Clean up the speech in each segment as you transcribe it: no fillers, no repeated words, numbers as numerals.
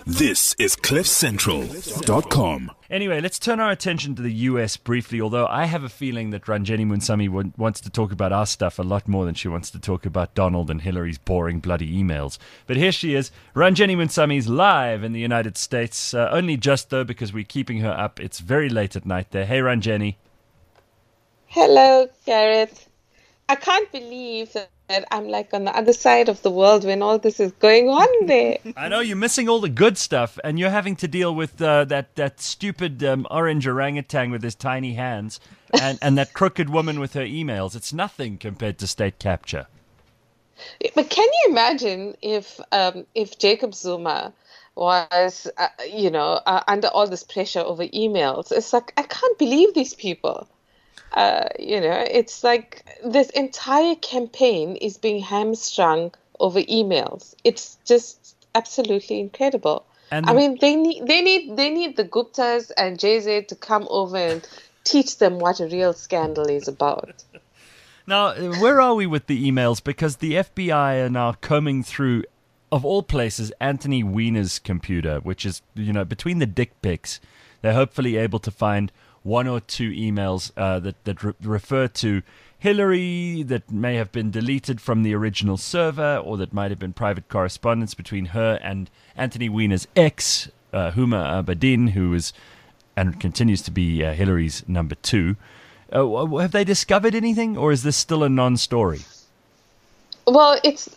This is CliffCentral.com. Anyway, let's turn our attention to the US briefly, although I have a feeling that Ranjeni Munsami wants to talk about our stuff a lot more than she wants to talk about Donald and Hillary's boring bloody emails. But here she is. Ranjeni Munsami's live in the United States, only just though because we're keeping her up. It's very late at night there. Hey, Ranjeni. Hello, Gareth. I can't believe that I'm like on the other side of the world when all this is going on there. I know, you're missing all the good stuff, and you're having to deal with that stupid orange orangutan with his tiny hands and that crooked woman with her emails. It's nothing compared to state capture. But can you imagine if Jacob Zuma was, under all this pressure over emails? It's like, I can't believe these people. It's like this entire campaign is being hamstrung over emails. It's just absolutely incredible. And they need the Guptas and JZ to come over and teach them what a real scandal is about. Now, where are we with the emails? Because the FBI are now combing through, of all places, Anthony Weiner's computer, which is, between the dick pics, they're hopefully able to find one or two emails that refer to Hillary that may have been deleted from the original server, or that might have been private correspondence between her and Anthony Weiner's ex, Huma Abedin, who is and continues to be Hillary's number 2. Have they discovered anything, or is this still a non-story? Well, it's,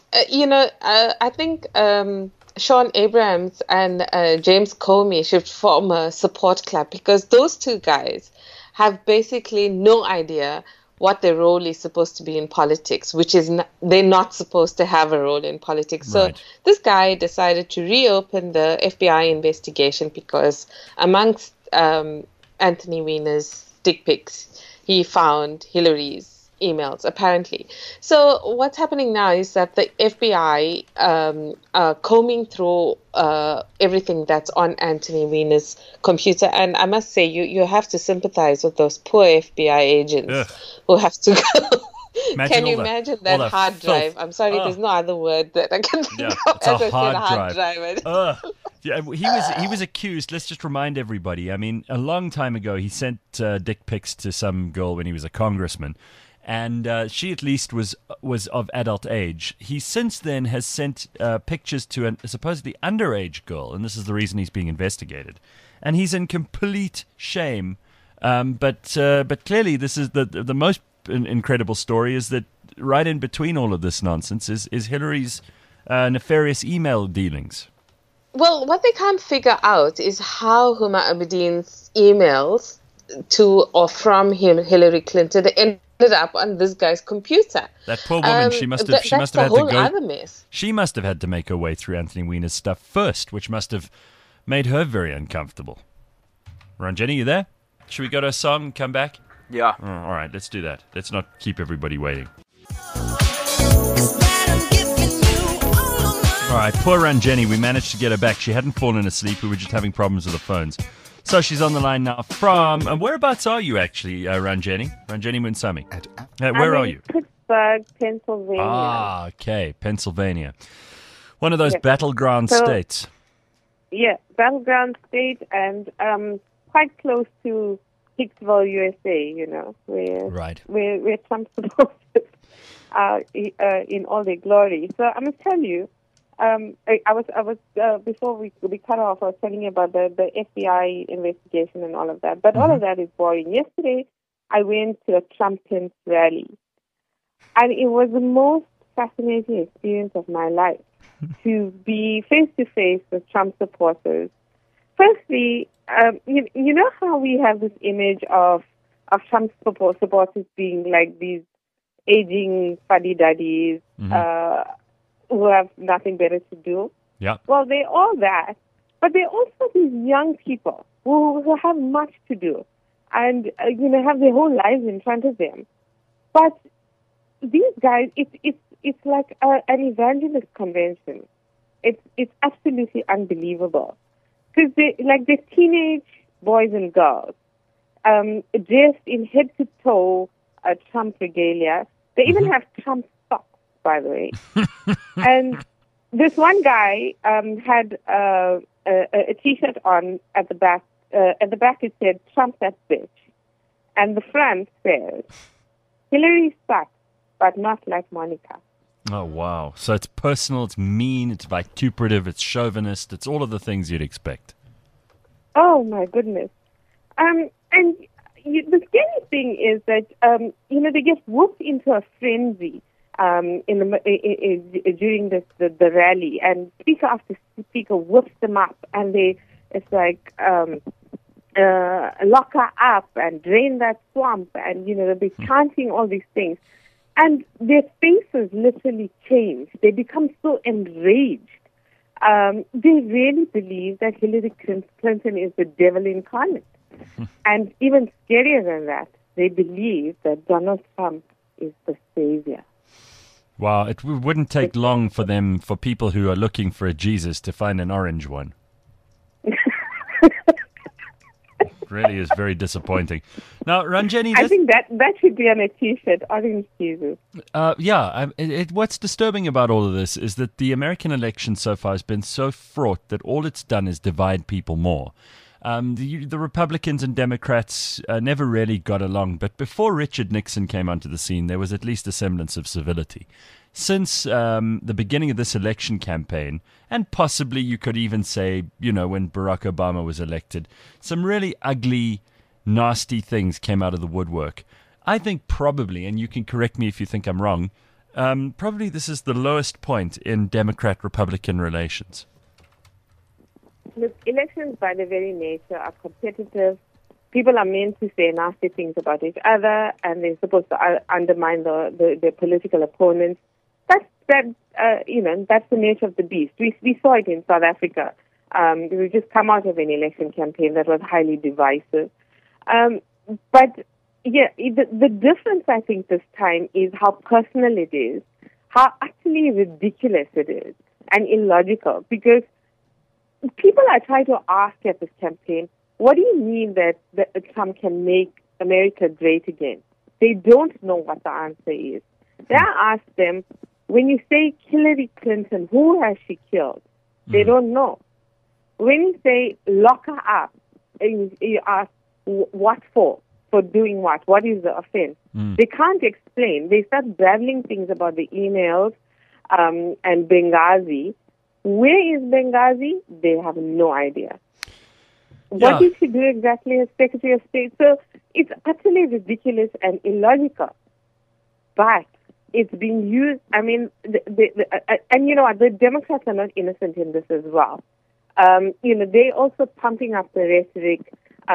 I think Sean Abrams and James Comey should form a support club, because those two guys have basically no idea what their role is supposed to be in politics, which is they're not supposed to have a role in politics. Right. So this guy decided to reopen the FBI investigation because amongst Anthony Weiner's dick pics, he found Hillary's emails, apparently. So what's happening now is that the FBI are combing through everything that's on Anthony Weiner's computer. And I must say, you have to sympathize with those poor FBI agents who have to go. Can you imagine that hard drive? I'm sorry, there's no other word that I can think of. It's a hard drive. Yeah, he was accused. Let's just remind everybody. I mean, a long time ago, he sent dick pics to some girl when he was a congressman. And she at least was of adult age. He since then has sent pictures to a supposedly underage girl, and this is the reason he's being investigated. And he's in complete shame. But clearly, this is the most incredible story is that right in between all of this nonsense is Hillary's nefarious email dealings. Well, what they can't figure out is how Huma Abedin's emails to or from Hillary Clinton ended up on this guy's computer. That poor woman, she must have had to go. Other mess. She must have had to make her way through Anthony Weiner's stuff first, which must have made her very uncomfortable. Ranjeni, you there? Should we go to a song and come back? Yeah. Oh, all right, let's do that. Let's not keep everybody waiting. All right, poor Ranjeni, we managed to get her back. She hadn't fallen asleep. We were just having problems with the phones. So she's on the line now from... whereabouts are you, actually, Ranjeni? Ranjeni Munsami. Where are you? Pittsburgh, Pennsylvania. Ah, okay, Pennsylvania. One of those battleground states. Yeah, battleground state, and quite close to Hicksville, USA, where Trump supporters are in all their glory. So I must tell you, I was before we cut off, I was telling you about the FBI investigation and all of that. But all of that is boring. Yesterday, I went to a Trump-Pence rally, and it was the most fascinating experience of my life to be face-to-face with Trump supporters. Firstly, you know how we have this image of Trump supporters being like these aging fuddy-duddies, who have nothing better to do. Yeah. Well, they're all that, but they're also these young people who have much to do and have their whole lives in front of them. But these guys, it's like an evangelist convention. It's absolutely unbelievable because they're teenage boys and girls, dressed in head to toe Trump regalia. They even have Trump socks, by the way. And this one guy had a a T-shirt on at the back. At the back it said, "Trump that bitch," and the front says, "Hillary sucks, but not like Monica." Oh, wow. So it's personal, it's mean, it's vituperative, it's chauvinist, it's all of the things you'd expect. Oh, my goodness. And the scary thing is that, they get whooped into a frenzy during the rally, and speaker after speaker whoops them up, and it's like, lock her up and drain that swamp, and, they'll be chanting all these things. And their faces literally change. They become so enraged. They really believe that Hillary Clinton is the devil incarnate. And even scarier than that, they believe that Donald Trump is the savior. Wow, it wouldn't take long for people who are looking for a Jesus to find an orange one. Really is very disappointing. Now, Ranjani, I think that should be on a T-shirt, Orange Jesus. What's disturbing about all of this is that the American election so far has been so fraught that all it's done is divide people more. The Republicans and Democrats never really got along, but before Richard Nixon came onto the scene, there was at least a semblance of civility. Since the beginning of this election campaign, and possibly you could even say, when Barack Obama was elected, some really ugly, nasty things came out of the woodwork. I think probably, and you can correct me if you think I'm wrong, probably this is the lowest point in Democrat-Republican relations. Look, elections by their very nature are competitive. People are meant to say nasty things about each other, and they're supposed to undermine their political opponents. That's the nature of the beast. We saw it in South Africa. We just come out of an election campaign that was highly divisive. But the difference I think this time is how personal it is, how utterly ridiculous it is, and illogical. Because people are trying to ask at this campaign, what do you mean that Trump can make America great again? They don't know what the answer is. Then I ask them, when you say Hillary Clinton, who has she killed? They don't know. When you say lock her up, and you ask what for? For doing what? What is the offense? They can't explain. They start babbling things about the emails and Benghazi. Where is Benghazi? They have no idea. What did she do exactly as Secretary of State? So it's utterly ridiculous and illogical. But it's being used. I mean, and you know what? The Democrats are not innocent in this as well. They're also pumping up the rhetoric.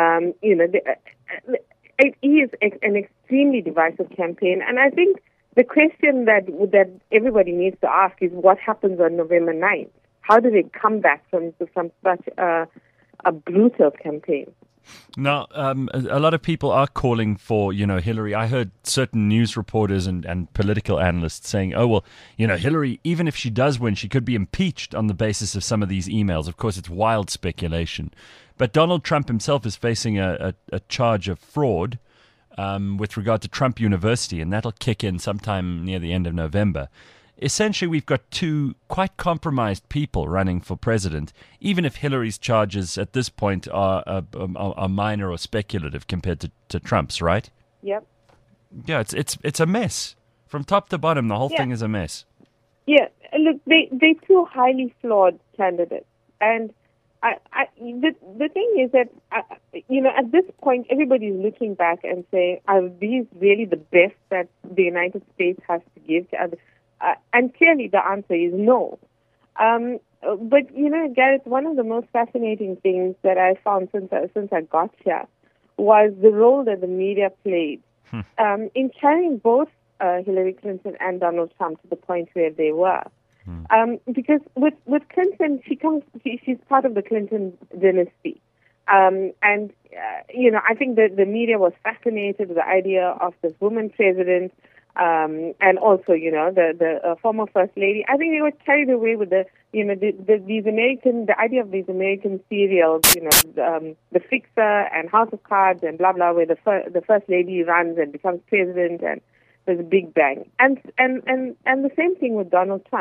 It is an extremely divisive campaign, and I think the question that everybody needs to ask is what happens on November 9th? How do they come back from such a brutal campaign? Now, a lot of people are calling for, Hillary. I heard certain news reporters and political analysts saying, oh, well, Hillary, even if she does win, she could be impeached on the basis of some of these emails. Of course, it's wild speculation. But Donald Trump himself is facing a charge of fraud with regard to Trump University, and that'll kick in sometime near the end of November. Essentially, we've got two quite compromised people running for president, even if Hillary's charges at this point are minor or speculative compared to Trump's, right? Yep. Yeah, it's a mess. From top to bottom, the whole thing is a mess. Yeah, look, they're two highly flawed candidates. And the thing is that, at this point, everybody's looking back and saying, are these really the best that the United States has to give to others? And clearly the answer is no. But, Gareth, one of the most fascinating things that I found since I got here was the role that the media played in carrying both Hillary Clinton and Donald Trump to the point where they were. Because with Clinton, she's part of the Clinton dynasty. I think the media was fascinated with the idea of this woman president, and also, the former first lady. I think they were carried away with the idea of these American serials, The Fixer and House of Cards and blah blah, where the first lady runs and becomes president, and there's a big bang. And the same thing with Donald Trump.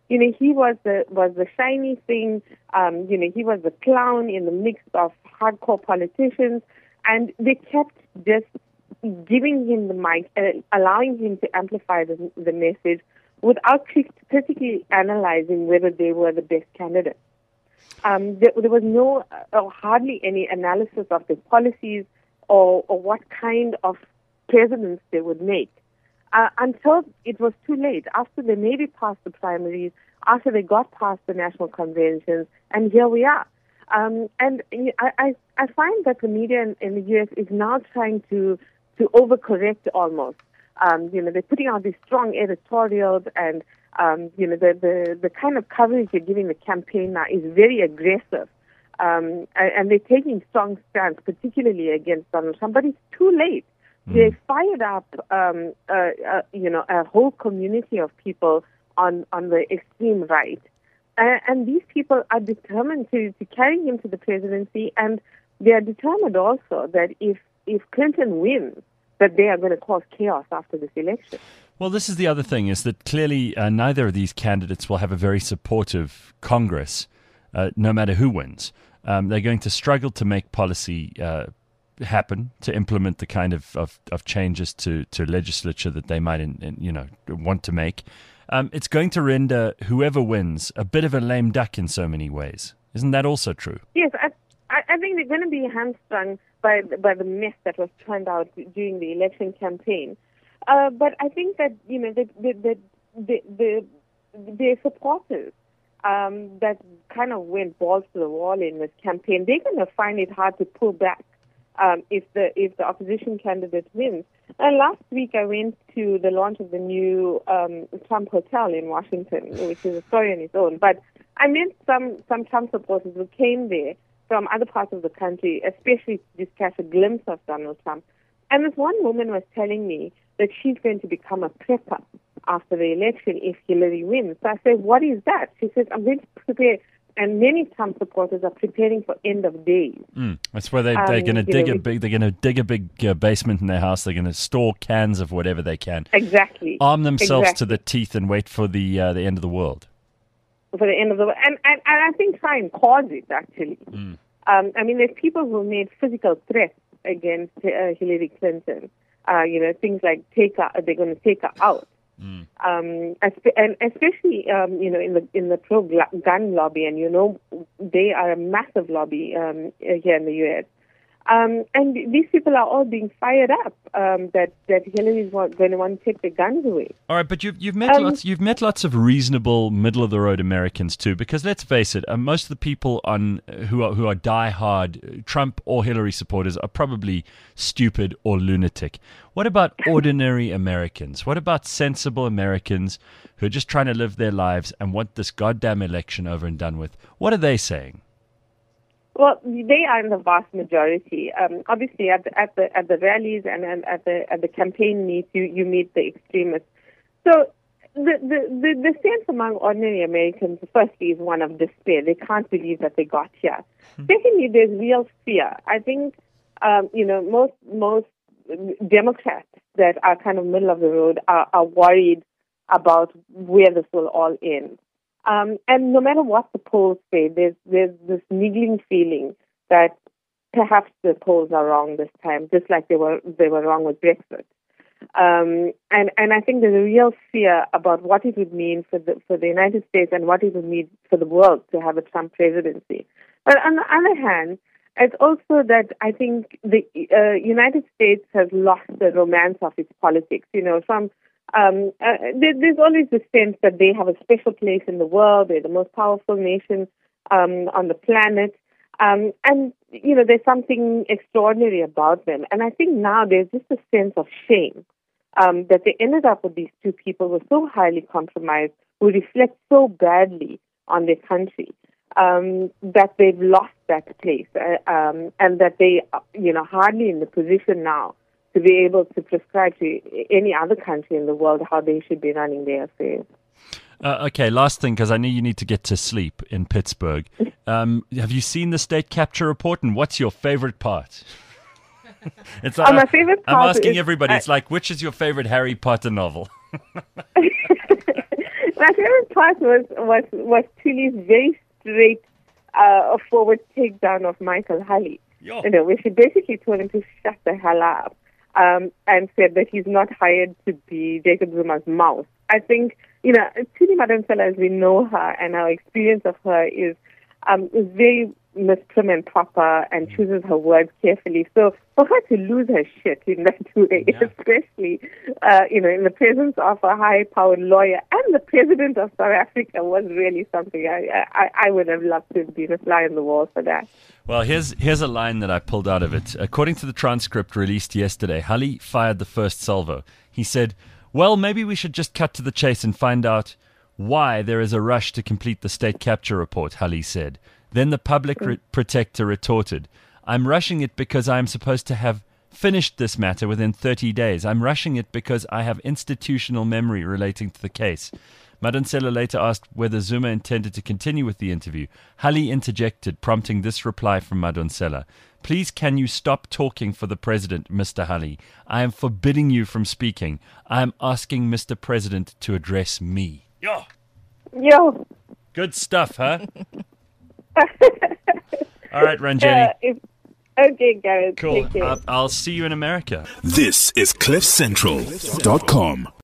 he was the shiny thing. He was the clown in the mix of hardcore politicians, and they kept just giving him the mic, allowing him to amplify the message without critically analyzing whether they were the best candidates. There was no, hardly any analysis of their policies or what kind of presidents they would make. Until it was too late, after they maybe passed the primaries, after they got past the national conventions, and here we are. And I find that the media in the U.S. is now trying to overcorrect almost. They're putting out these strong editorials, and the kind of coverage they're giving the campaign now is very aggressive. And they're taking strong stands, particularly against Donald Trump, but it's too late. They fired up, a whole community of people on the extreme right. And these people are determined to carry him to the presidency, and they are determined also that if Clinton wins, that they are going to cause chaos after this election. Well, this is the other thing, is that clearly neither of these candidates will have a very supportive Congress, no matter who wins. They're going to struggle to make policy happen, to implement the kind of changes to legislature that they might want to make. It's going to render whoever wins a bit of a lame duck in so many ways. Isn't that also true? Yes, I think they're going to be hamstrung by the mess that was turned out during the election campaign. But I think that the supporters that kind of went balls to the wall in this campaign, they're going to find it hard to pull back if the opposition candidate wins. Last week I went to the launch of the new Trump Hotel in Washington, which is a story on its own. But I met some Trump supporters who came there from other parts of the country, especially to just catch a glimpse of Donald Trump. And this one woman was telling me that she's going to become a prepper after the election if Hillary wins. So I said, what is that? She says, I'm going to prepare. And many Trump supporters are preparing for end of days. That's where they're going to dig a big basement in their house. They're going to store cans of whatever they can. Exactly. Arm themselves to the teeth and wait for the end of the world. For the end of the world, and I think try and cause it actually. There's people who made physical threats against Hillary Clinton. Things like they're going to take her out. And especially in the pro-gun lobby, and they are a massive lobby here in the U.S. And these people are all being fired up that Hillary is going to want to take the guns away. All right, but you've met lots of reasonable middle of the road Americans too, because let's face it, most of the people who are diehard Trump or Hillary supporters are probably stupid or lunatic. What about ordinary Americans? What about sensible Americans who are just trying to live their lives and want this goddamn election over and done with? What are they saying? Well, they are in the vast majority. Obviously, at the rallies and at the campaign meets, you meet the extremists. So the sense among ordinary Americans, firstly, is one of despair. They can't believe that they got here. Secondly, there's real fear. I think most Democrats that are kind of middle of the road are worried about where this will all end. And no matter what the polls say, there's this niggling feeling that perhaps the polls are wrong this time, just like they were wrong with Brexit. And I think there's a real fear about what it would mean for the United States and what it would mean for the world to have a Trump presidency. But on the other hand, it's also that I think the United States has lost the romance of its politics. There's always the sense that they have a special place in the world. They're the most powerful nation on the planet. And there's something extraordinary about them. And I think now there's just a sense of shame that they ended up with these two people who were so highly compromised, who reflect so badly on their country, that they've lost that place. And that they, hardly in the position now to be able to prescribe to any other country in the world how they should be running their affairs. Okay, last thing, because I know you need to get to sleep in Pittsburgh. Have you seen the state capture report, and what's your favorite part? It's like, my favorite part I'm asking everybody, it's like, which is your favorite Harry Potter novel? My favorite part was Thuli's very straight forward takedown of Michael Hulley. Where she basically told him to shut the hell up and said that he's not hired to be Jacob Zuma's mouse. I think, Thuli Madonsela, as we know her and our experience of her, is very prim and proper and chooses her words carefully. So for her to lose her shit in that way, especially, in the presence of a high-powered lawyer and the president of South Africa, was really something. I would have loved to have been a fly on the wall for that. Well, here's a line that I pulled out of it. According to the transcript released yesterday, Hulley fired the first salvo. He said, "Well, maybe we should just cut to the chase and find out why there is a rush to complete the state capture report," Hulley said. Then the public protector retorted, "I'm rushing it because I am supposed to have finished this matter within 30 days. I'm rushing it because I have institutional memory relating to the case." Madonsela later asked whether Zuma intended to continue with the interview. Hulley interjected, prompting this reply from Madonsela. "Please, can you stop talking for the president, Mr. Hulley? I am forbidding you from speaking. I am asking Mr. President to address me." Yo. Good stuff, huh? All right, Ranjeni. Okay, Gareth. Cool. I'll see you in America. This is CliffCentral.com.